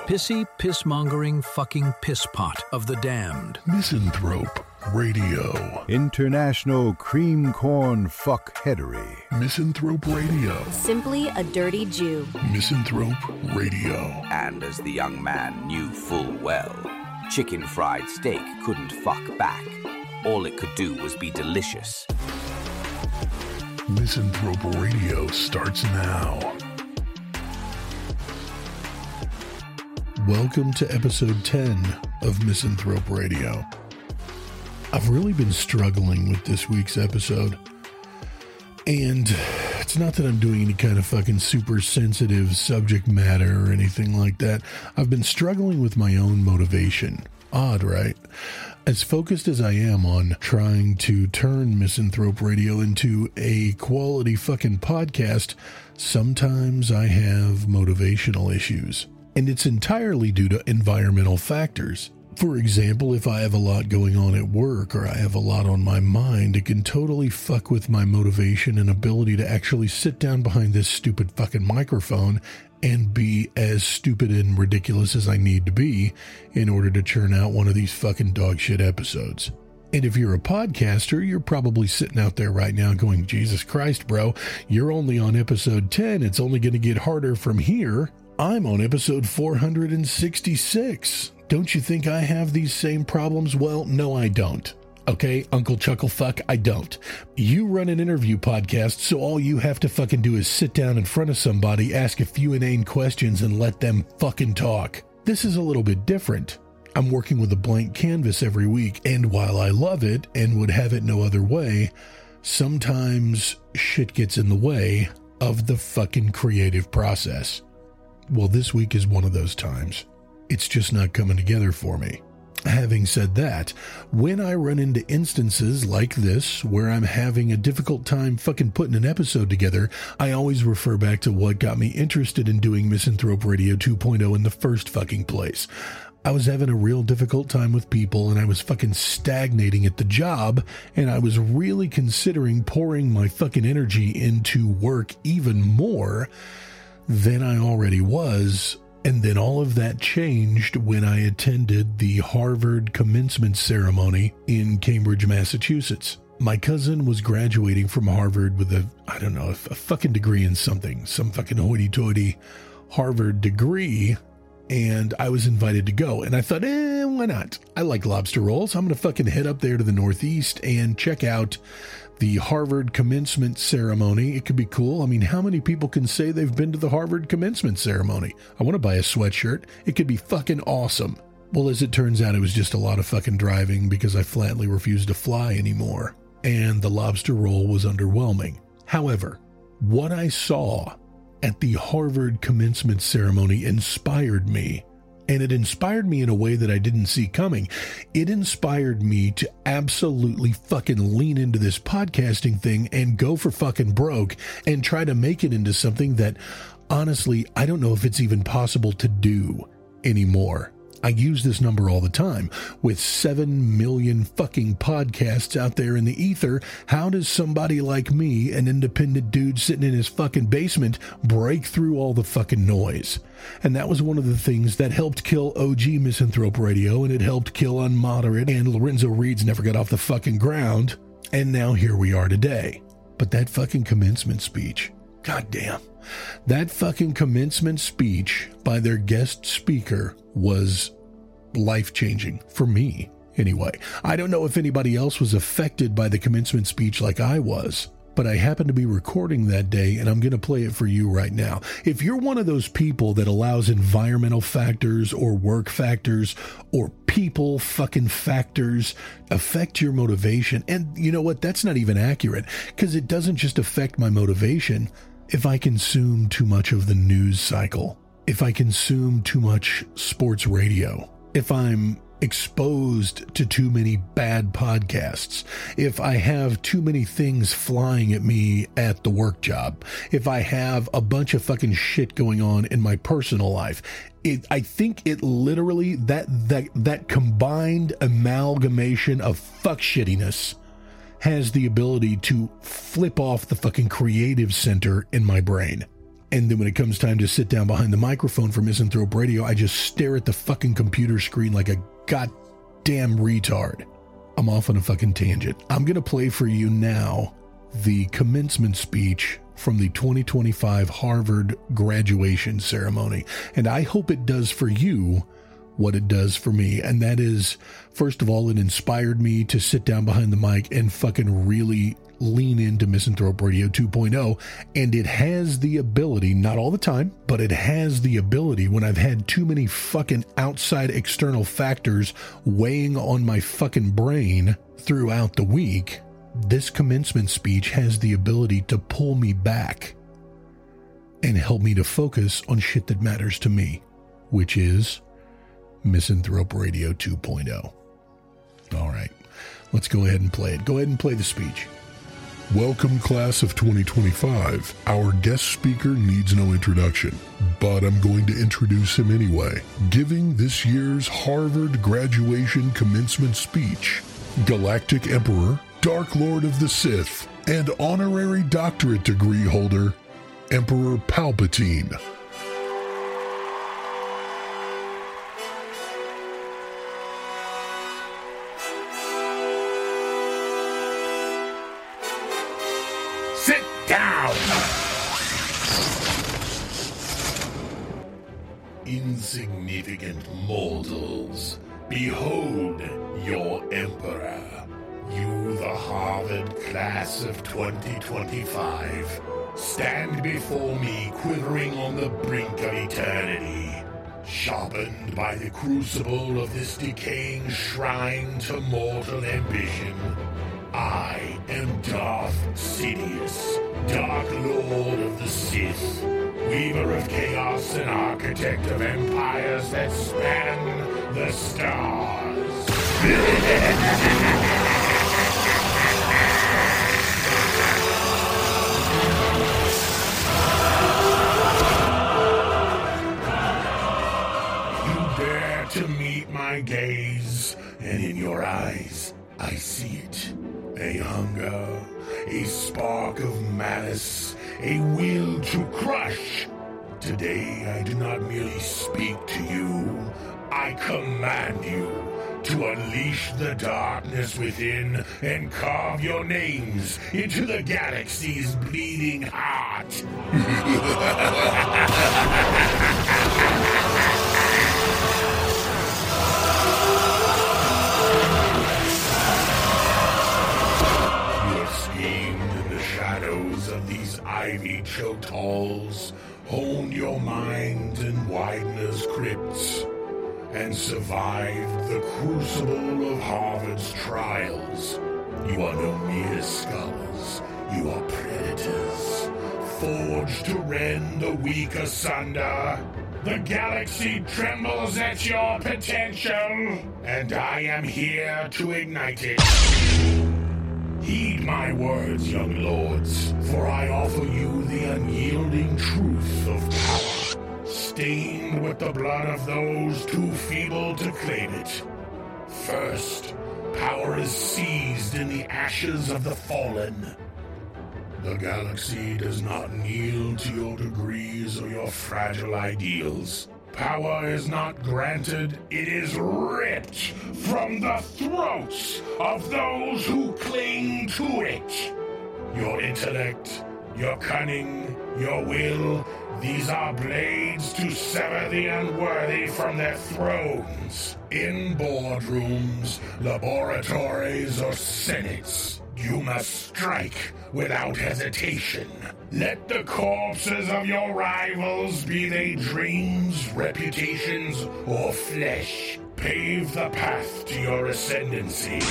pissy, piss-mongering fucking pisspot of the damned. Misanthrope Radio. International cream corn fuckheadery. Misanthrope Radio. Simply a dirty Jew. Misanthrope Radio. And as the young man knew full well, chicken fried steak couldn't fuck back. All it could do was be delicious. Misanthrope Radio starts now. Welcome to episode 10 of Misanthrope Radio. I've really been struggling with this week's episode, and it's not that I'm doing any kind of fucking super sensitive subject matter or anything like that. I've been struggling with my own motivation. Odd, right? As focused as I am on trying to turn Misanthrope Radio into a quality fucking podcast, sometimes I have motivational issues. And it's entirely due to environmental factors. For example, if I have a lot going on at work or I have a lot on my mind, it can totally fuck with my motivation and ability to actually sit down behind this stupid fucking microphone and be as stupid and ridiculous as I need to be in order to churn out one of these fucking dog shit episodes. And if you're a podcaster, you're probably sitting out there right now going, Jesus Christ, bro, you're only on episode 10. It's only going to get harder from here. I'm on episode 466. Don't you think I have these same problems? Well, no, I don't. Okay, Uncle Chucklefuck, I don't. You run an interview podcast, so all you have to fucking do is sit down in front of somebody, ask a few inane questions, and let them fucking talk. This is a little bit different. I'm working with a blank canvas every week, and while I love it and would have it no other way, sometimes shit gets in the way of the fucking creative process. Well, this week is one of those times. It's just not coming together for me. Having said that, when I run into instances like this, where I'm having a difficult time fucking putting an episode together, I always refer back to what got me interested in doing Misanthrope Radio 2.0 in the first fucking place. I was having a real difficult time with people, and I was fucking stagnating at the job, and I was really considering pouring my fucking energy into work even more than I already was. And then all of that changed when I attended the Harvard commencement ceremony in Cambridge, Massachusetts. My cousin was graduating from Harvard with a fucking degree in something, some fucking hoity-toity Harvard degree, and I was invited to go. And I thought, why not? I like lobster rolls. I'm going to fucking head up there to the Northeast and check out the Harvard commencement ceremony. It could be cool. I mean, how many people can say they've been to the Harvard commencement ceremony? I want to buy a sweatshirt. It could be fucking awesome. Well, as it turns out, it was just a lot of fucking driving because I flatly refused to fly anymore. And the lobster roll was underwhelming. However, what I saw at the Harvard commencement ceremony inspired me. And it inspired me in a way that I didn't see coming. It inspired me to absolutely fucking lean into this podcasting thing and go for fucking broke and try to make it into something that, honestly, I don't know if it's even possible to do anymore. I use this number all the time. With 7 million fucking podcasts out there in the ether, how does somebody like me, an independent dude sitting in his fucking basement, break through all the fucking noise? And that was one of the things that helped kill OG Misanthrope Radio, and it helped kill Unmoderate, and Lorenzo Reed's never got off the fucking ground. And now here we are today. But that fucking commencement speech, goddamn. That fucking commencement speech by their guest speaker was life-changing for me, anyway. I don't know if anybody else was affected by the commencement speech like I was, but I happened to be recording that day, and I'm going to play it for you right now. If you're one of those people that allows environmental factors or work factors or people fucking factors affect your motivation, and you know what? That's not even accurate, because it doesn't just affect my motivation. If I consume too much of the news cycle, if I consume too much sports radio, if I'm exposed to too many bad podcasts, if I have too many things flying at me at the work job, if I have a bunch of fucking shit going on in my personal life, I think it literally, that combined amalgamation of fuck shittiness has the ability to flip off the fucking creative center in my brain. And then when it comes time to sit down behind the microphone for Misanthrope Radio, I just stare at the fucking computer screen like a goddamn retard. I'm off on a fucking tangent. I'm going to play for you now the commencement speech from the 2025 Harvard graduation ceremony. And I hope it does for you what it does for me. And that is, first of all, it inspired me to sit down behind the mic and fucking really lean into Misanthrope Radio 2.0, and it has the ability, not all the time, but it has the ability when I've had too many fucking outside external factors weighing on my fucking brain throughout the week, this commencement speech has the ability to pull me back and help me to focus on shit that matters to me, which is Misanthrope Radio 2.0. All right, let's go ahead and play it. Go ahead and play the speech. Welcome, class of 2025. Our guest speaker needs no introduction, but I'm going to introduce him anyway. Giving this year's Harvard graduation commencement speech, Galactic Emperor, Dark Lord of the Sith, and honorary doctorate degree holder, Emperor Palpatine. Sit down! Insignificant mortals, behold your emperor. You, the Harvard class of 2025, stand before me quivering on the brink of eternity, sharpened by the crucible of this decaying shrine to mortal ambition. I am Darth Sidious, Dark Lord of the Sith, weaver of chaos and architect of empires that span the stars. You dare to meet my gaze, and in your eyes I see it. A hunger, a spark of malice, a will to crush. Today I do not merely speak to you, I command you to unleash the darkness within and carve your names into the galaxy's bleeding heart. Of these ivy-choked halls, honed your mind in Widener's crypts, and survived the crucible of Harvard's trials. You are no mere scholars, you are predators, forged to rend the weak asunder. The galaxy trembles at your potential, and I am here to ignite it. Heed my words, young lords, for I offer you the unyielding truth of power, stained with the blood of those too feeble to claim it. First, power is seized in the ashes of the fallen. The galaxy does not kneel to your degrees or your fragile ideals. Power is not granted, it is ripped from the throats of those who cling to it. Your intellect, your cunning, your will, these are blades to sever the unworthy from their thrones. In boardrooms, laboratories, or senates, you must strike without hesitation. Let the corpses of your rivals, be they dreams, reputations, or flesh, pave the path to your ascendancy.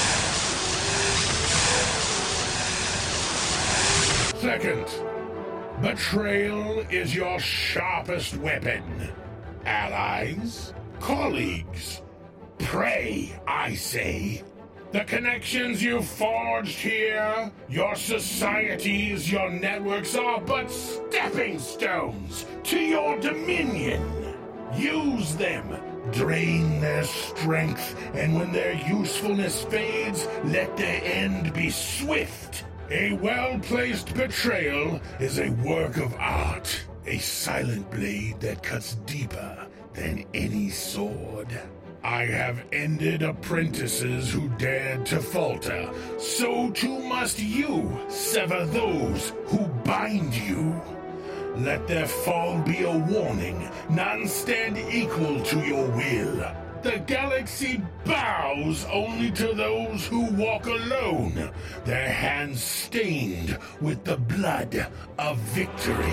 Second, betrayal is your sharpest weapon. Allies, colleagues, pray, I say. The connections you've forged here, your societies, your networks are but stepping stones to your dominion. Use them, drain their strength, and when their usefulness fades, let their end be swift. A well-placed betrayal is a work of art. a silent blade that cuts deeper than any sword. I have ended apprentices who dared to falter, so too must you sever those who bind you. Let their fall be a warning, none stand equal to your will. The galaxy bows only to those who walk alone, their hands stained with the blood of victory.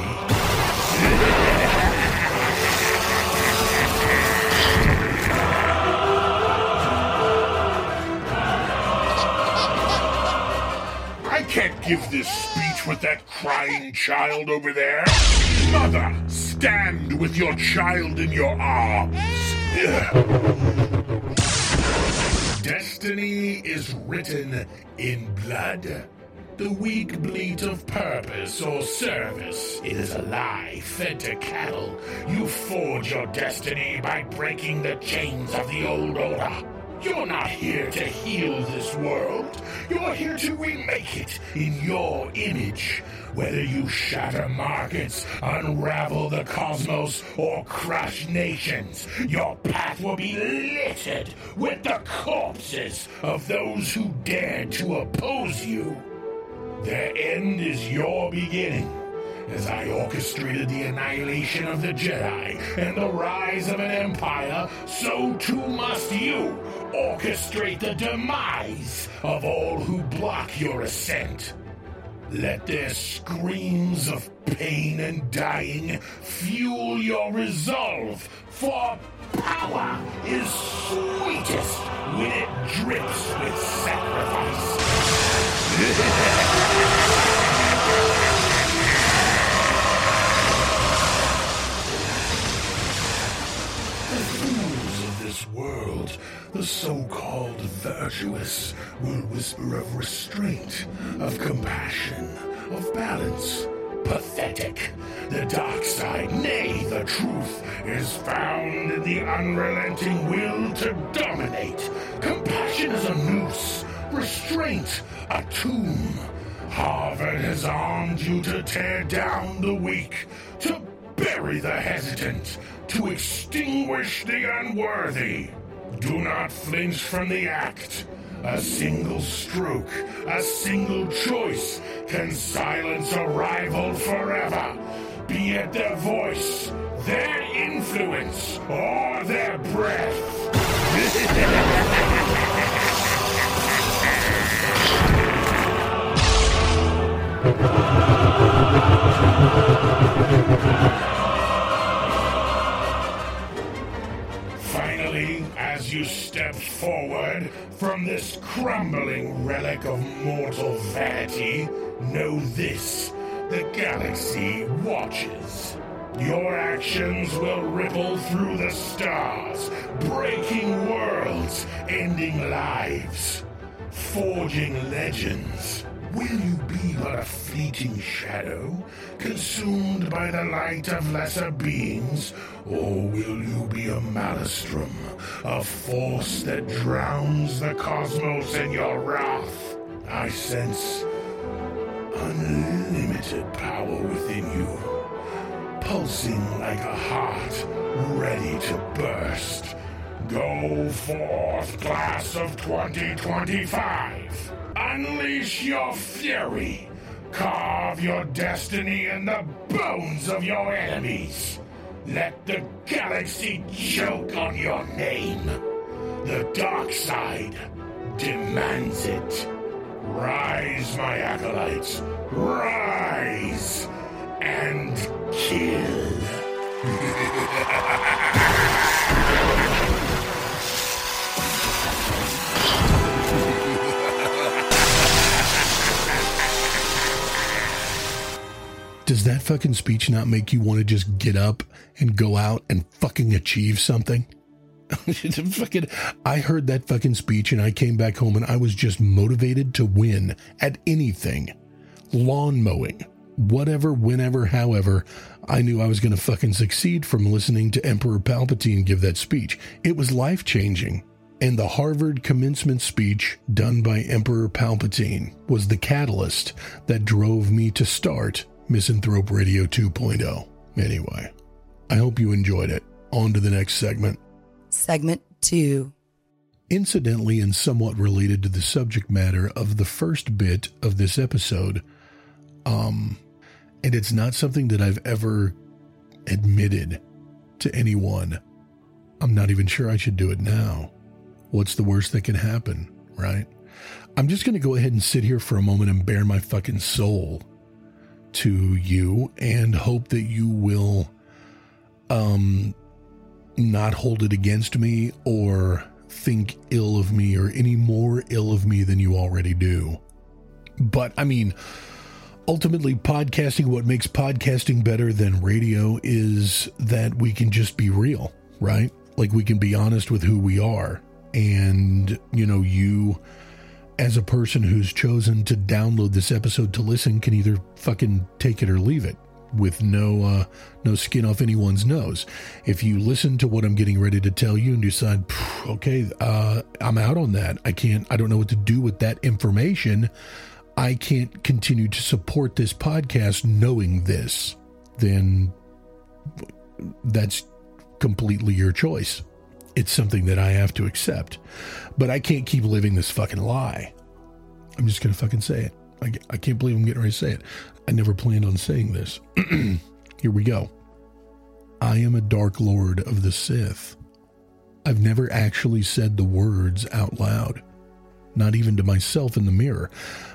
I can't give this speech with that crying child over there. Mother, stand with your child in your arms. Destiny is written in blood. The weak bleat of purpose or service. It is a lie fed to cattle. You forge your destiny by breaking the chains of the old order. You're not here to heal this world. You're here to remake it in your image. Whether you shatter markets, unravel the cosmos, or crush nations, your path will be littered with the corpses of those who dared to oppose you. Their end is your beginning. As I orchestrated the annihilation of the Jedi and the rise of an empire, so too must you orchestrate the demise of all who block your ascent. Let their screams of pain and dying fuel your resolve, for power is sweetest when it drips with sacrifice. World, the so-called virtuous, will whisper of restraint, of compassion, of balance. Pathetic. The dark side, nay, the truth, is found in the unrelenting will to dominate. Compassion is a noose, restraint a tomb. Harvard has armed you to tear down the weak, to bury the hesitant, to extinguish the unworthy. Do not flinch from the act. A single stroke, a single choice can silence a rival forever. Be it their voice, their influence, or their breath. Finally, as you step forward from this crumbling relic of mortal vanity, know this: the galaxy watches. Your actions will ripple through the stars, breaking worlds, ending lives, forging legends. Will you be but a fleeting shadow, consumed by the light of lesser beings? Or will you be a maelstrom, a force that drowns the cosmos in your wrath? I sense unlimited power within you, pulsing like a heart ready to burst. Go forth, class of 2025. Unleash your fury. Carve your destiny in the bones of your enemies. Let the galaxy choke on your name. The dark side demands it. Rise, my acolytes. Rise and kill. Does that fucking speech not make you want to just get up and go out and fucking achieve something? I heard that fucking speech and I came back home and I was just motivated to win at anything. Lawn mowing. Whatever, whenever, however, I knew I was going to fucking succeed from listening to Emperor Palpatine give that speech. It was life-changing. And the Harvard commencement speech done by Emperor Palpatine was the catalyst that drove me to start Misanthrope Radio 2.0. Anyway, I hope you enjoyed it. On to the next segment. Segment 2. Incidentally, and somewhat related to the subject matter of the first bit of this episode, and it's not something that I've ever admitted to anyone. I'm not even sure I should do it now. What's the worst that can happen, right? I'm just going to go ahead and sit here for a moment and bare my fucking soul to you and hope that you will not hold it against me or think ill of me or any more ill of me than you already do. But I mean, ultimately podcasting, what makes podcasting better than radio is that we can just be real, right? Like we can be honest with who we are. And, you know, you as a person who's chosen to download this episode to listen can either fucking take it or leave it with no skin off anyone's nose. If you listen to what I'm getting ready to tell you and decide, okay, I'm out on that. I don't know what to do with that information. I can't continue to support this podcast knowing this, then that's completely your choice. It's something that I have to accept, but I can't keep living this fucking lie. I'm just going to fucking say it. I can't believe I'm getting ready to say it. I never planned on saying this. Here we go. I am a Dark Lord of the Sith. I've never actually said the words out loud, not even to myself in the mirror.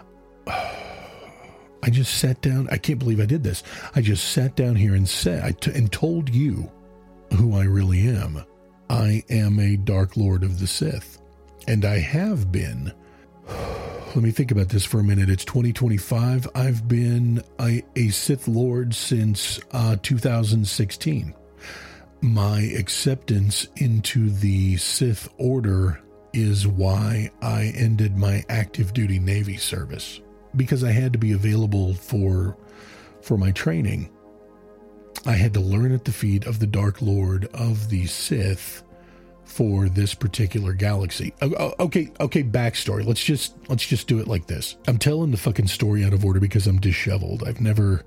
I just sat down. I can't believe I did this. I just sat down here and and told you who I really am. I am a Dark Lord of the Sith, and I have been. Let me think about this for a minute. It's 2025. I've been a Sith Lord since 2016. My acceptance into the Sith Order is why I ended my active duty Navy service, because I had to be available for my training. I had to learn at the feet of the Dark Lord of the Sith for this particular galaxy. Okay, backstory. Let's just do it like this. I'm telling the fucking story out of order because I'm disheveled. I've never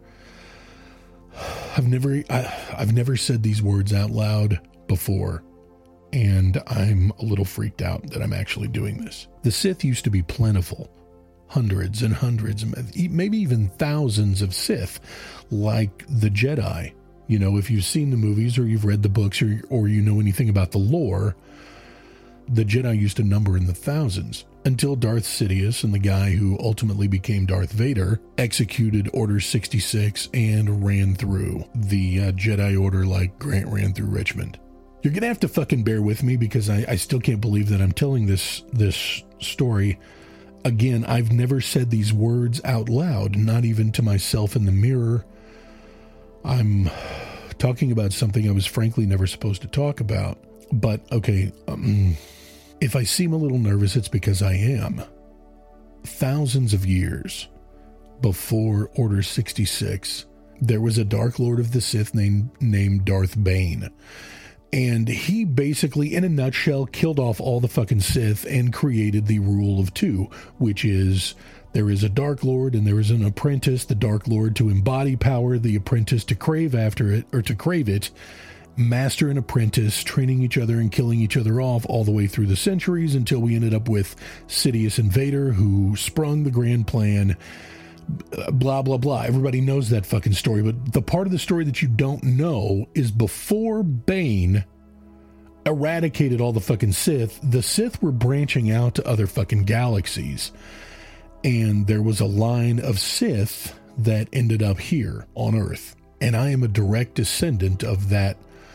said these words out loud before, and I'm a little freaked out that I'm actually doing this. The Sith used to be plentiful. Hundreds and hundreds, maybe even thousands of Sith, like the Jedi. You know, if you've seen the movies or you've read the books or you know anything about the lore, the Jedi used to number in the thousands until Darth Sidious and the guy who ultimately became Darth Vader executed Order 66 and ran through the Jedi Order like Grant ran through Richmond. You're going to have to fucking bear with me because I still can't believe that I'm telling this story. Again, I've never said these words out loud, not even to myself in the mirror. I'm talking about something I was frankly never supposed to talk about. But, okay, if I seem a little nervous, it's because I am. Thousands of years before Order 66, there was a Dark Lord of the Sith named Darth Bane. And he basically, in a nutshell, killed off all the fucking Sith and created the rule of two, which is there is a Dark Lord and there is an apprentice, the Dark Lord to embody power, the apprentice to crave after it, or to crave it, master and apprentice training each other and killing each other off all the way through the centuries until we ended up with Sidious and Vader, who sprung the grand plan, blah, blah, blah. Everybody knows that fucking story, but the part of the story that you don't know is before Bane eradicated all the fucking Sith, the Sith were branching out to other fucking galaxies. And there was a line of Sith that ended up here on Earth. And I am a direct descendant of that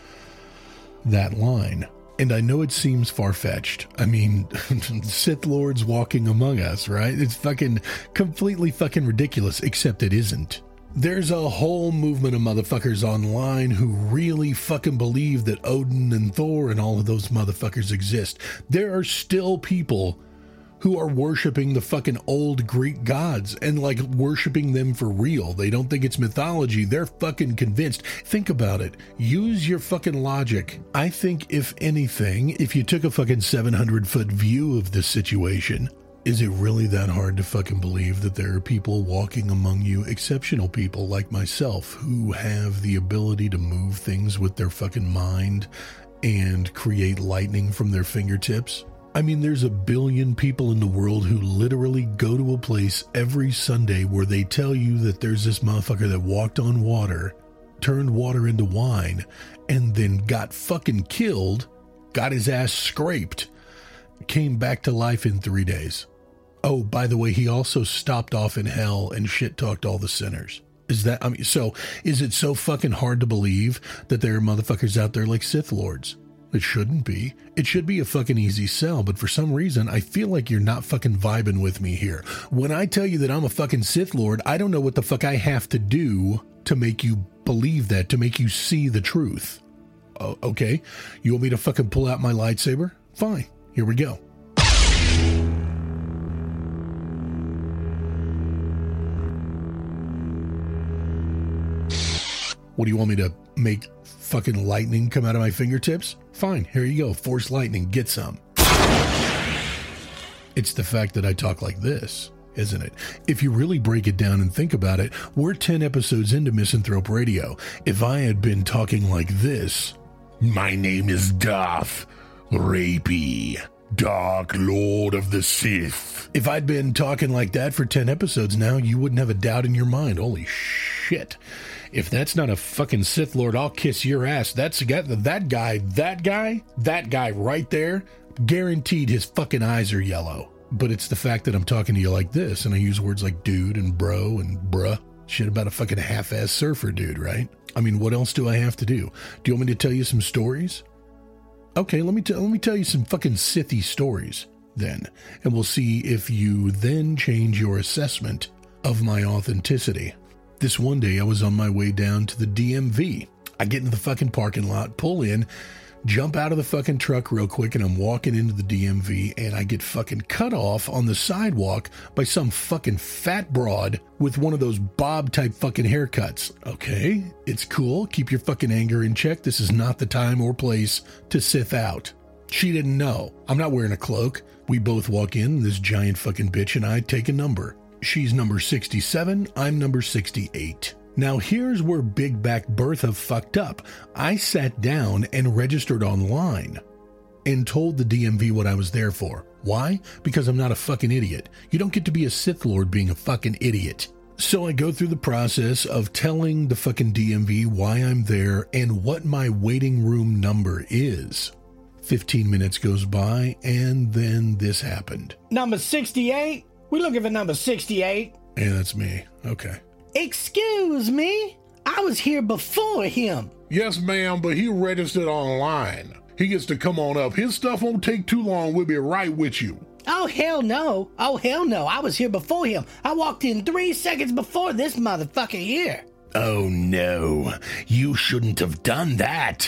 line. And I know it seems far-fetched. I mean, Sith Lords walking among us, right? It's fucking completely fucking ridiculous, except it isn't. There's a whole movement of motherfuckers online who really fucking believe that Odin and Thor and all of those motherfuckers exist. There are still people who are worshiping the fucking old Greek gods and like worshiping them for real. They don't think it's mythology. They're fucking convinced. Think about it. Use your fucking logic. I think if anything, if you took a fucking 700-foot view of this situation, Is it really that hard to fucking believe that there are people walking among you, exceptional people like myself, who have the ability to move things with their fucking mind and create lightning from their fingertips? I mean, there's a billion people in the world who literally go to a place every Sunday where they tell you that there's this motherfucker that walked on water, turned water into wine, and then got fucking killed, got his ass scraped, came back to life in 3 days. Oh, by the way, he also stopped off in hell and shit-talked all the sinners. Is it so fucking hard to believe that there are motherfuckers out there like Sith Lords? It shouldn't be. It should be a fucking easy sell, but for some reason, I feel like you're not fucking vibing with me here. When I tell you that I'm a fucking Sith Lord, I don't know what the fuck I have to do to make you believe that, to make you see the truth. Okay? You want me to fucking pull out my lightsaber? Fine. Here we go. What do you want me to make fucking lightning come out of my fingertips? Fine, here you go. Force lightning, get some. It's the fact that I talk like this, isn't it? If you really break it down and think about it, we're 10 episodes into Misanthrope Radio. If I had been talking like this, my name is Darth Rapey, Dark Lord of the Sith. If I'd been talking like that for 10 episodes now, you wouldn't have a doubt in your mind. Holy shit. If that's not a fucking Sith Lord, I'll kiss your ass. That guy right there, guaranteed his fucking eyes are yellow. But it's the fact that I'm talking to you like this, and I use words like dude and bro and bruh. Shit about a fucking half-ass surfer dude, right? I mean, what else do I have to do? Do you want me to tell you some stories? Okay, let me tell you some fucking Sithy stories then, and we'll see if you then change your assessment of my authenticity. This one day I was on my way down to the DMV. I get into the fucking parking lot, pull in, jump out of the fucking truck real quick, and I'm walking into the DMV, and I get fucking cut off on the sidewalk by some fucking fat broad with one of those bob-type fucking haircuts. Okay, it's cool. Keep your fucking anger in check. This is not the time or place to Sith out. She didn't know. I'm not wearing a cloak. We both walk in, this giant fucking bitch and I take a number. She's number 67, I'm number 68. Now here's where Big Back Bertha fucked up. I sat down and registered online and told the DMV what I was there for. Why? Because I'm not a fucking idiot. You don't get to be a Sith Lord being a fucking idiot. So I go through the process of telling the fucking DMV why I'm there and what my waiting room number is. 15 minutes goes by and then this happened. Number 68? We're looking for number 68. Yeah, that's me. Okay. Excuse me? I was here before him. Yes, ma'am, but he registered online. He gets to come on up. His stuff won't take too long. We'll be right with you. Oh, hell no. Oh, hell no. I was here before him. I walked in 3 seconds before this motherfucker here. Oh, no. You shouldn't have done that.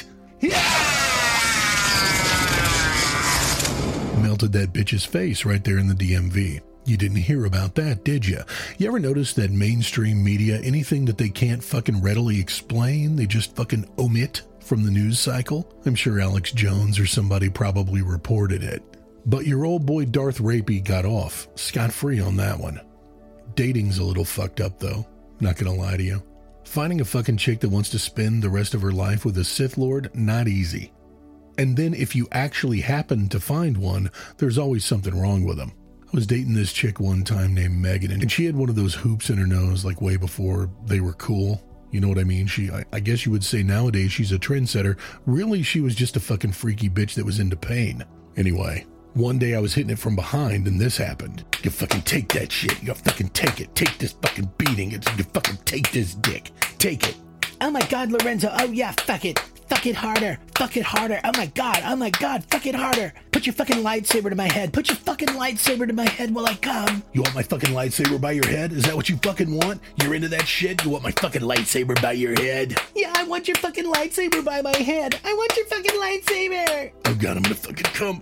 Melted that bitch's face right there in the DMV. You didn't hear about that, did you? You ever notice that mainstream media, anything that they can't fucking readily explain, they just fucking omit from the news cycle? I'm sure Alex Jones or somebody probably reported it. But your old boy Darth Rapey got off, scot-free on that one. Dating's a little fucked up, though. Not gonna lie to you. Finding a fucking chick that wants to spend the rest of her life with a Sith Lord, not easy. And then if you actually happen to find one, there's always something wrong with them. I was dating this chick one time named Megan, and she had one of those hoops in her nose like way before they were cool. You know what I mean? I guess you would say nowadays she's a trendsetter. Really, she was just a fucking freaky bitch that was into pain. Anyway, one day I was hitting it from behind and this happened. You fucking take that shit. You fucking take it. Take this fucking beating. You fucking take this dick. Take it. Oh my God, Lorenzo. Oh yeah, fuck it. Fuck it harder. Fuck it harder. Oh my God. Oh my God. Fuck it harder. Put your fucking lightsaber to my head. Put your fucking lightsaber to my head while I come. You want my fucking lightsaber by your head? Is that what you fucking want? You're into that shit? You want my fucking lightsaber by your head? Yeah, I want your fucking lightsaber by my head. I want your fucking lightsaber. Oh God, I'm gonna fucking come.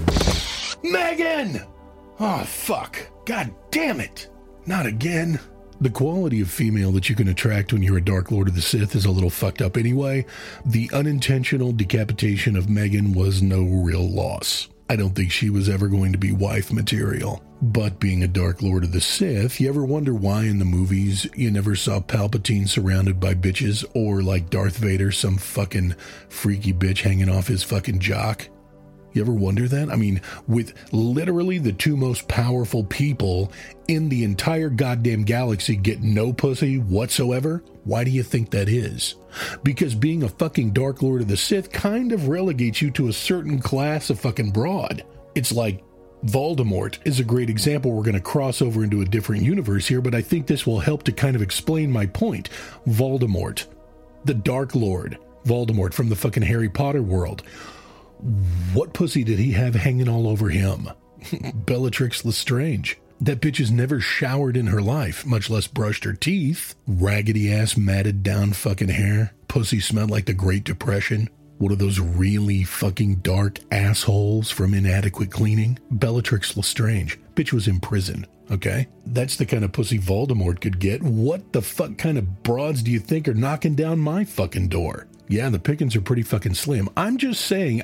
Megan! Oh, fuck. God damn it. Not again. The quality of female that you can attract when you're a Dark Lord of the Sith is a little fucked up anyway. The unintentional decapitation of Megan was no real loss. I don't think she was ever going to be wife material. But being a Dark Lord of the Sith, you ever wonder why in the movies you never saw Palpatine surrounded by bitches, or like Darth Vader, some fucking freaky bitch hanging off his fucking jock? You ever wonder that? I mean, with literally the two most powerful people in the entire goddamn galaxy get no pussy whatsoever, why do you think that is? Because being a fucking Dark Lord of the Sith kind of relegates you to a certain class of fucking broad. It's like Voldemort is a great example. We're going to cross over into a different universe here, but I think this will help to kind of explain my point. Voldemort, the Dark Lord, Voldemort from the fucking Harry Potter world. What pussy did he have hanging all over him? Bellatrix Lestrange. That bitch has never showered in her life, much less brushed her teeth. Raggedy ass, matted down fucking hair. Pussy smelled like the Great Depression. One of those really fucking dark assholes from inadequate cleaning. Bellatrix Lestrange. Bitch was in prison, okay? That's the kind of pussy Voldemort could get. What the fuck kind of broads do you think are knocking down my fucking door? Yeah, the pickings are pretty fucking slim. I'm just saying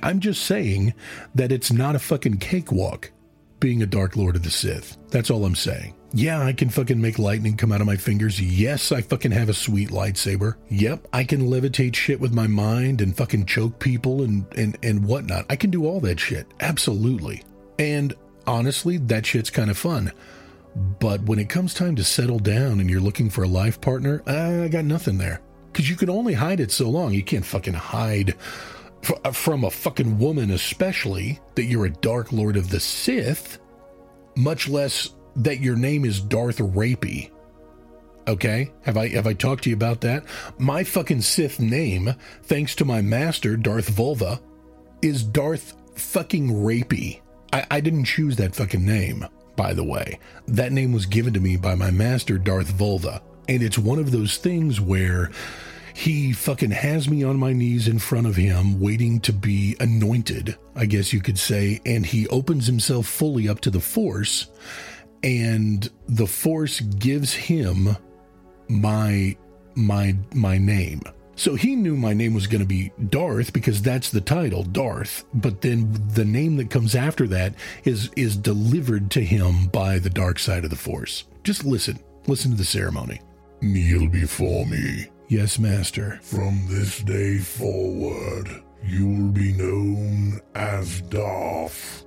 that it's not a fucking cakewalk being a Dark Lord of the Sith. That's all I'm saying. Yeah, I can fucking make lightning come out of my fingers. Yes, I fucking have a sweet lightsaber. Yep, I can levitate shit with my mind and fucking choke people and whatnot. I can do all that shit. Absolutely. And honestly, that shit's kind of fun. But when it comes time to settle down and you're looking for a life partner, I got nothing there. Because you can only hide it so long. You can't fucking hide from a fucking woman, especially that you're a Dark Lord of the Sith, much less that your name is Darth Rapey. Okay? Have I talked to you about that? My fucking Sith name, thanks to my master, Darth Vulva, is Darth fucking Rapey. I didn't choose that fucking name, by the way. That name was given to me by my master, Darth Vulva. And it's one of those things where he fucking has me on my knees in front of him, waiting to be anointed, I guess you could say, and he opens himself fully up to the Force, and the Force gives him my name. So he knew my name was going to be Darth because that's the title, Darth, but then the name that comes after that is delivered to him by the dark side of the Force. Just listen to the ceremony. Kneel before me. Yes, Master. From this day forward, you will be known as Darth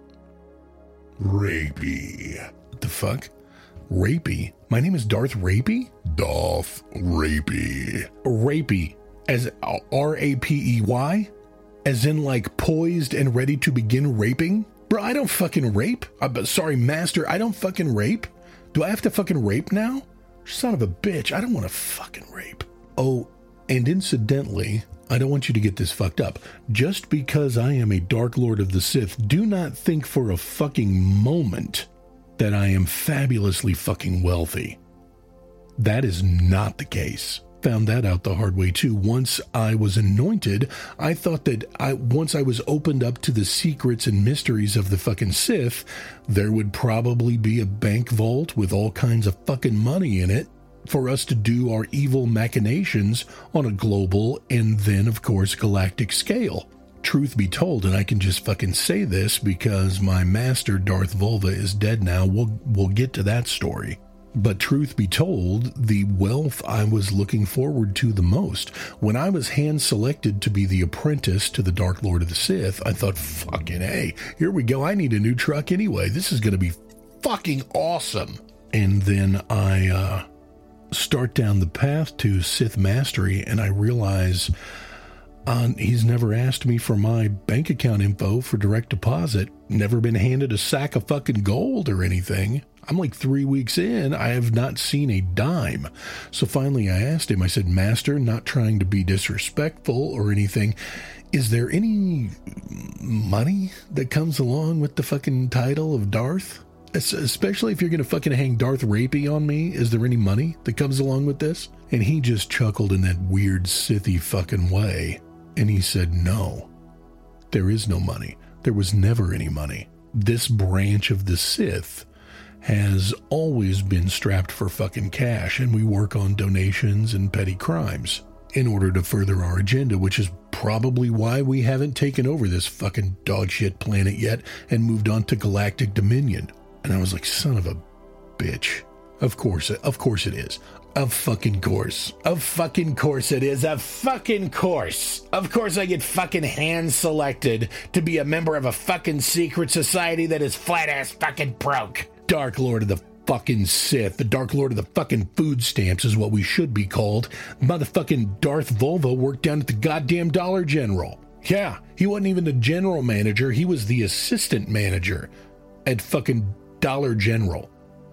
Rapey. What the fuck? Rapey? My name is Darth Rapey? Darth Rapey. Rapey. As R-A-P-E-Y? As in like poised and ready to begin raping? Bro, I don't fucking rape. Sorry, Master, I don't fucking rape. Do I have to fucking rape now? Son of a bitch, I don't want to fucking rape. Oh, and incidentally, I don't want you to get this fucked up. Just because I am a Dark Lord of the Sith, do not think for a fucking moment that I am fabulously fucking wealthy. That is not the case. Found that out the hard way too. Once I was anointed, I thought that once I was opened up to the secrets and mysteries of the fucking Sith, there would probably be a bank vault with all kinds of fucking money in it for us to do our evil machinations on a global and then, of course, galactic scale. Truth be told, and I can just fucking say this because my master, Darth Vulva, is dead now. We'll get to that story. But truth be told, the wealth I was looking forward to the most, when I was hand-selected to be the apprentice to the Dark Lord of the Sith, I thought, fucking hey, here we go. I need a new truck anyway. This is going to be fucking awesome. And then I start down the path to Sith Mastery, and I realize he's never asked me for my bank account info for direct deposit, never been handed a sack of fucking gold or anything. I'm like 3 weeks in, I have not seen a dime. So finally I asked him, I said, Master, not trying to be disrespectful or anything, is there any money that comes along with the fucking title of Darth? Especially if you're going to fucking hang Darth Rapey on me, is there any money that comes along with this? And he just chuckled in that weird Sithy fucking way. And he said, no, there is no money. There was never any money. This branch of the Sith has always been strapped for fucking cash, and we work on donations and petty crimes in order to further our agenda, which is probably why we haven't taken over this fucking dogshit planet yet and moved on to galactic dominion. And I was like, son of a bitch. Of course it is. Of fucking course. Of fucking course it is. Of fucking course. Of course I get fucking hand selected to be a member of a fucking secret society that is flat ass fucking broke. Dark Lord of the fucking Sith. The Dark Lord of the fucking food stamps is what we should be called. Motherfucking Darth Volvo worked down at the goddamn Dollar General. Yeah, he wasn't even the general manager. He was the assistant manager at fucking Dollar General.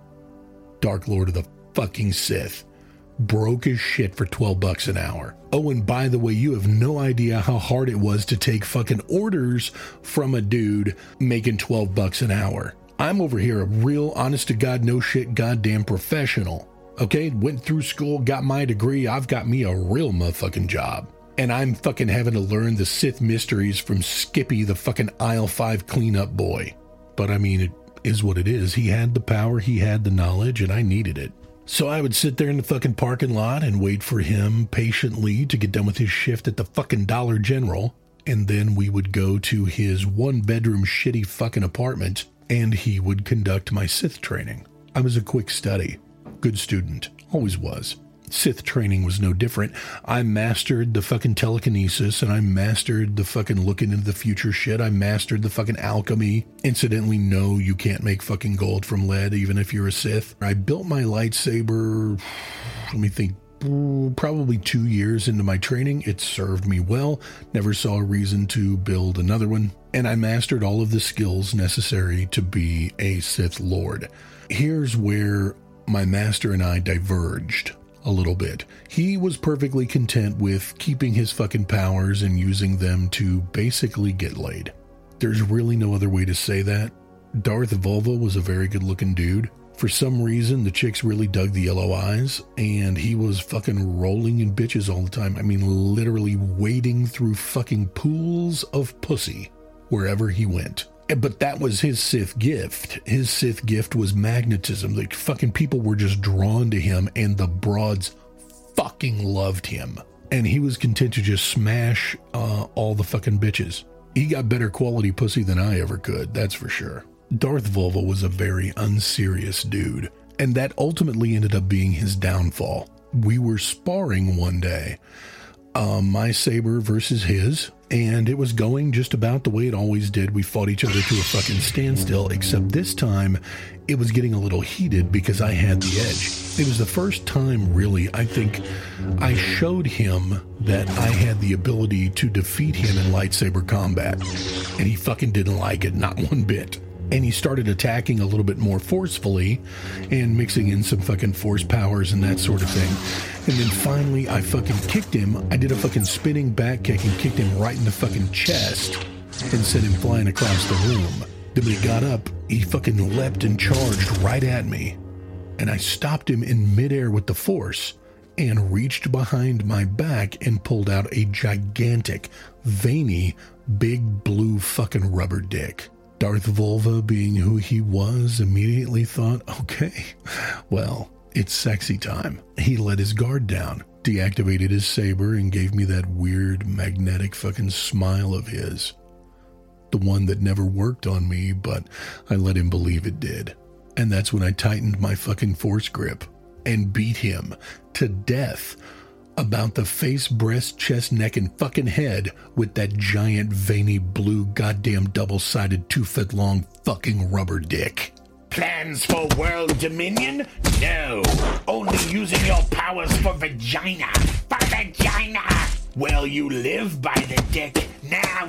Dark Lord of the fucking Sith. Broke as shit for $12 an hour. Oh, and by the way, you have no idea how hard it was to take fucking orders from a dude making $12 an hour. I'm over here a real, honest to God, no shit, goddamn professional. Okay? Went through school, got my degree. I've got me a real motherfucking job. And I'm fucking having to learn the Sith mysteries from Skippy, the fucking aisle 5 cleanup boy. But I mean, it is what it is. He had the power, he had the knowledge, and I needed it. So I would sit there in the fucking parking lot and wait for him patiently to get done with his shift at the fucking Dollar General. And then we would go to his 1-bedroom shitty fucking apartment and he would conduct my Sith training. I was a quick study. Good student. Always was. Sith training was no different. I mastered the fucking telekinesis and I mastered the fucking looking into the future shit. I mastered the fucking alchemy. Incidentally, no, you can't make fucking gold from lead even if you're a Sith. I built my lightsaber, let me think, probably 2 years into my training. It served me well. Never saw a reason to build another one. And I mastered all of the skills necessary to be a Sith Lord. Here's where my master and I diverged a little bit. He was perfectly content with keeping his fucking powers and using them to basically get laid. There's really no other way to say that. Darth Volvo was a very good looking dude. For some reason, the chicks really dug the yellow eyes, and he was fucking rolling in bitches all the time. I mean, literally wading through fucking pools of pussy wherever he went. But that was his Sith gift. His Sith gift was magnetism. Like, fucking people were just drawn to him, and the broads fucking loved him. And he was content to just smash all the fucking bitches. He got better quality pussy than I ever could, that's for sure. Darth Volvo was a very unserious dude, and that ultimately ended up being his downfall. We were sparring one day, my saber versus his, and it was going just about the way it always did. We fought each other to a fucking standstill, except this time it was getting a little heated because I had the edge. It was the first time, really, I think I showed him that I had the ability to defeat him in lightsaber combat, and he fucking didn't like it, not one bit. And he started attacking a little bit more forcefully and mixing in some fucking force powers and that sort of thing. And then finally, I fucking kicked him. I did a fucking spinning back kick and kicked him right in the fucking chest and sent him flying across the room. Then when he got up, he fucking leapt and charged right at me. And I stopped him in midair with the force and reached behind my back and pulled out a gigantic, veiny, big blue fucking rubber dick. Darth Volvo, being who he was, immediately thought, okay, well, it's sexy time. He let his guard down, deactivated his saber, and gave me that weird magnetic fucking smile of his. The one that never worked on me, but I let him believe it did. And that's when I tightened my fucking force grip and beat him to death about the face, breast, chest, neck, and fucking head with that giant, veiny, blue, goddamn double-sided 2-foot-long fucking rubber dick. Plans for world dominion? No. Only using your powers for vagina. For vagina! Well, you live by the dick. Now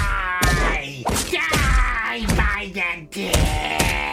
die! Die by the dick!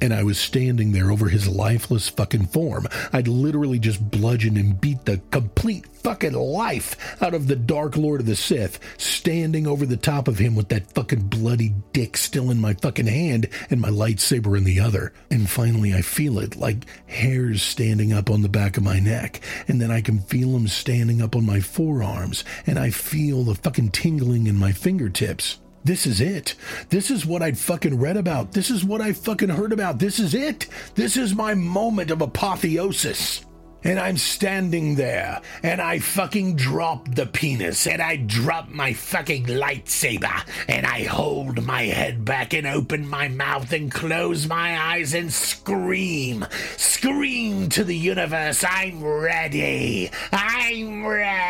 and I was standing there over his lifeless fucking form. I'd literally just bludgeoned and beat the complete fucking life out of the Dark Lord of the Sith, standing over the top of him with that fucking bloody dick still in my fucking hand and my lightsaber in the other. And finally I feel it, like hairs standing up on the back of my neck, and then I can feel them standing up on my forearms, and I feel the fucking tingling in my fingertips. This is it. This is what I'd fucking read about. This is what I fucking heard about. This is it. This is my moment of apotheosis. And I'm standing there, and I fucking drop the penis, and I drop my fucking lightsaber, and I hold my head back and open my mouth and close my eyes and scream. Scream to the universe, I'm ready. I'm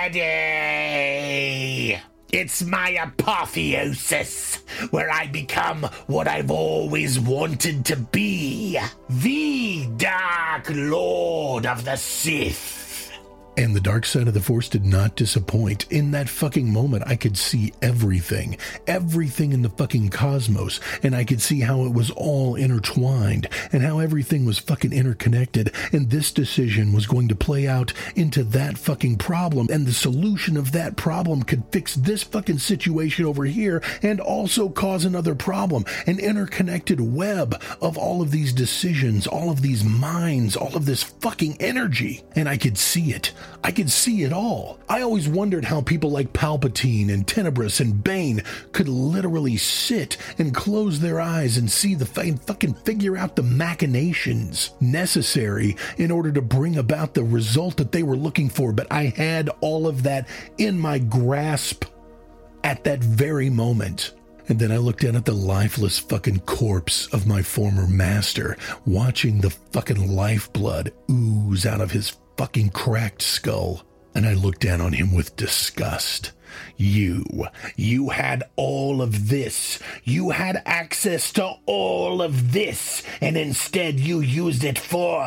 ready. It's my apotheosis, where I become what I've always wanted to be, the Dark Lord of the Sith. And the dark side of the Force did not disappoint. In that fucking moment, I could see everything in the fucking cosmos, and I could see how it was all intertwined, and how everything was fucking interconnected, and this decision was going to play out into that fucking problem, and the solution of that problem could fix this fucking situation over here, and also cause another problem, an interconnected web of all of these decisions, all of these minds, all of this fucking energy, and I could see it. I could see it all. I always wondered how people like Palpatine and Tenebrous and Bane could literally sit and close their eyes and see the fucking figure out the machinations necessary in order to bring about the result that they were looking for. But I had all of that in my grasp at that very moment. And then I looked down at the lifeless fucking corpse of my former master, watching the fucking lifeblood ooze out of his fucking cracked skull, and I looked down on him with disgust. You had all of this. You had access to all of this, and instead you used it for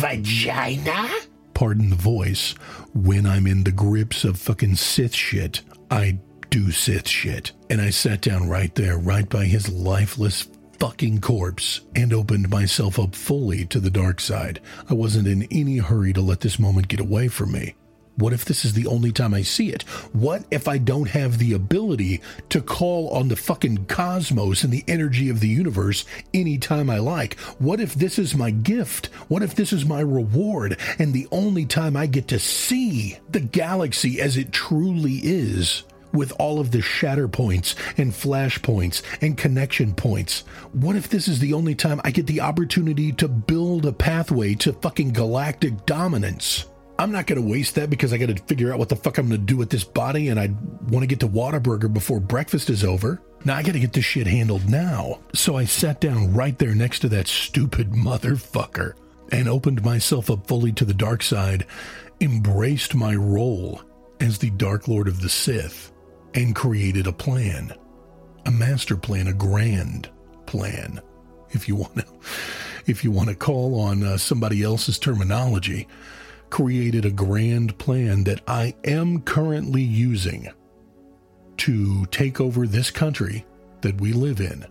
vagina? Pardon the voice. When I'm in the grips of fucking Sith shit, I do Sith shit. And I sat down right there, right by his lifeless fucking corpse, and opened myself up fully to the dark side. I wasn't in any hurry to let this moment get away from me. What if this is the only time I see it? What if I don't have the ability to call on the fucking cosmos and the energy of the universe anytime I like? What if this is my gift? What if this is my reward, and the only time I get to see the galaxy as it truly is, with all of the shatter points and flash points and connection points? What if this is the only time I get the opportunity to build a pathway to fucking galactic dominance? I'm not going to waste that because I got to figure out what the fuck I'm going to do with this body, and I want to get to Whataburger before breakfast is over. Now I got to get this shit handled now. So I sat down right there next to that stupid motherfucker and opened myself up fully to the dark side, embraced my role as the Dark Lord of the Sith, and created a plan, a master plan, a grand plan, if you want to call on somebody else's terminology. Created a grand plan that I am currently using to take over this country that we live in,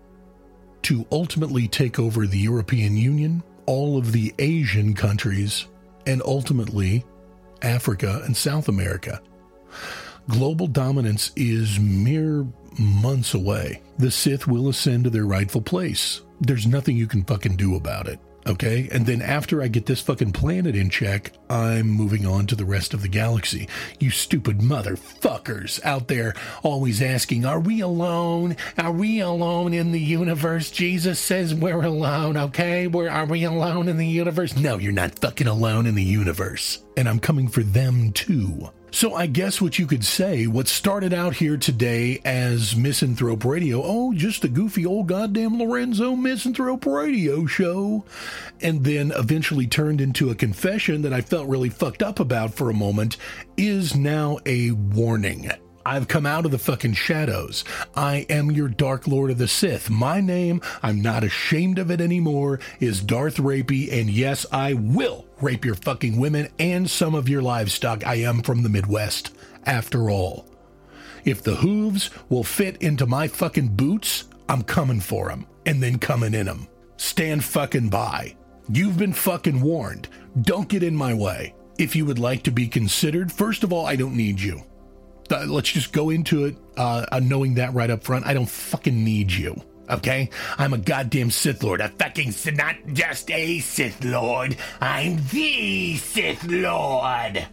to ultimately take over the European Union, all of the Asian countries, and ultimately Africa and South America. Global dominance is mere months away. The Sith will ascend to their rightful place. There's nothing you can fucking do about it, okay? And then after I get this fucking planet in check, I'm moving on to the rest of the galaxy. You stupid motherfuckers out there always asking, are we alone? Are we alone in the universe? Jesus says we're alone, okay? Are we alone in the universe? No, you're not fucking alone in the universe. And I'm coming for them too. So I guess what you could say, what started out here today as Misanthrope Radio, oh, just a goofy old goddamn Lorenzo Misanthrope Radio show, and then eventually turned into a confession that I felt really fucked up about for a moment, is now a warning. I've come out of the fucking shadows. I am your Dark Lord of the Sith. My name, I'm not ashamed of it anymore, is Darth Rapey, and yes, I will rape your fucking women and some of your livestock. I am from the Midwest, after all. If the hooves will fit into my fucking boots, I'm coming for them, and then coming in them. Stand fucking by. You've been fucking warned. Don't get in my way. If you would like to be considered, first of all, I don't need you. Let's just go into it knowing that right up front. I don't fucking need you. Okay? I'm a goddamn Sith Lord. Not just a Sith Lord. I'm the Sith Lord.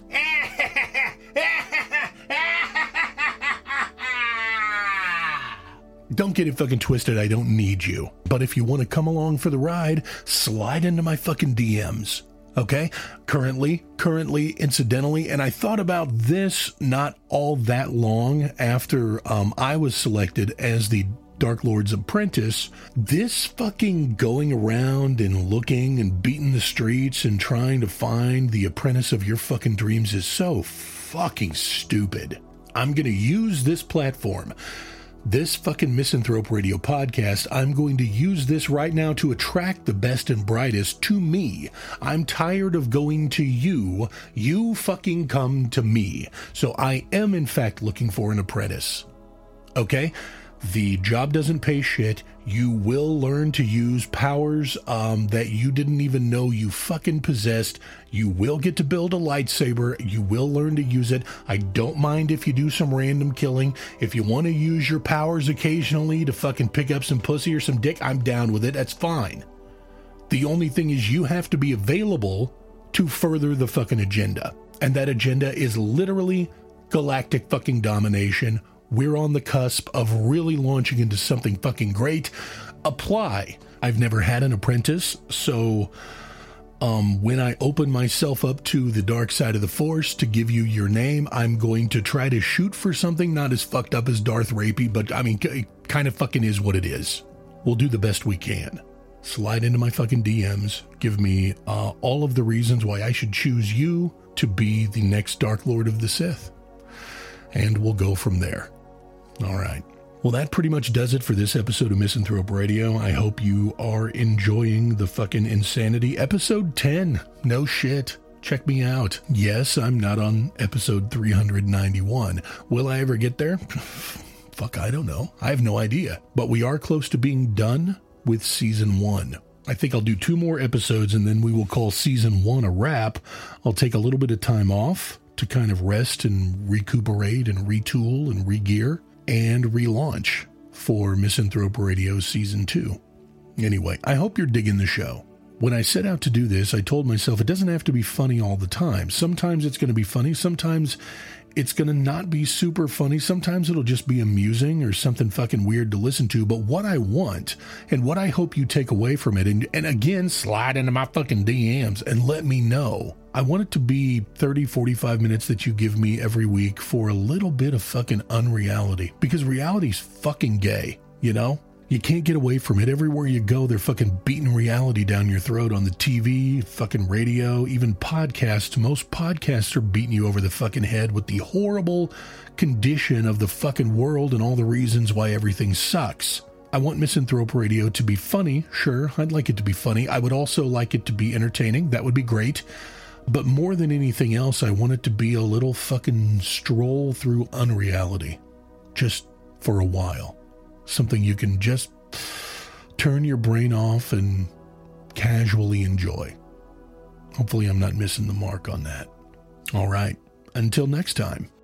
Don't get it fucking twisted. I don't need you. But if you want to come along for the ride, slide into my fucking DMs. Okay? Currently, incidentally, and I thought about this not all that long after I was selected as the Dark Lord's apprentice. This fucking going around and looking and beating the streets and trying to find the apprentice of your fucking dreams is so fucking stupid. I'm going to use this platform, this fucking Misanthrope Radio podcast. I'm going to use this right now to attract the best and brightest to me. I'm tired of going to you. You fucking come to me. So I am, in fact, looking for an apprentice. Okay? The job doesn't pay shit. You will learn to use powers that you didn't even know you fucking possessed. You will get to build a lightsaber. You will learn to use it. I don't mind if you do some random killing. If you want to use your powers occasionally to fucking pick up some pussy or some dick, I'm down with it. That's fine. The only thing is you have to be available to further the fucking agenda. And that agenda is literally galactic fucking domination. We're on the cusp of really launching into something fucking great. Apply. I've never had an apprentice, so when I open myself up to the dark side of the Force to give you your name, I'm going to try to shoot for something not as fucked up as Darth Rapey, but I mean, it kind of fucking is what it is. We'll do the best we can. Slide into my fucking DMs. Give me all of the reasons why I should choose you to be the next Dark Lord of the Sith. And we'll go from there. All right. Well, that pretty much does it for this episode of Misanthrope Radio. I hope you are enjoying the fucking insanity. Episode 10. No shit. Check me out. Yes, I'm not on episode 391. Will I ever get there? Fuck, I don't know. I have no idea. But we are close to being done with season 1. I think I'll do 2 more episodes and then we will call season 1 a wrap. I'll take a little bit of time off to kind of rest and recuperate and retool and regear and relaunch for Misanthrope Radio Season 2. Anyway, I hope you're digging the show. When I set out to do this, I told myself it doesn't have to be funny all the time. Sometimes it's going to be funny. Sometimes it's going to not be super funny. Sometimes it'll just be amusing or something fucking weird to listen to. But what I want and what I hope you take away from it, and again, slide into my fucking DMs and let me know. I want it to be 30, 45 minutes that you give me every week for a little bit of fucking unreality. Because reality's fucking gay, you know? You can't get away from it. Everywhere you go, they're fucking beating reality down your throat on the TV, fucking radio, even podcasts. Most podcasts are beating you over the fucking head with the horrible condition of the fucking world and all the reasons why everything sucks. I want Misanthrope Radio to be funny. Sure, I'd like it to be funny. I would also like it to be entertaining. That would be great. But more than anything else, I want it to be a little fucking stroll through unreality. Just for a while. Something you can just turn your brain off and casually enjoy. Hopefully I'm not missing the mark on that. All right. Until next time.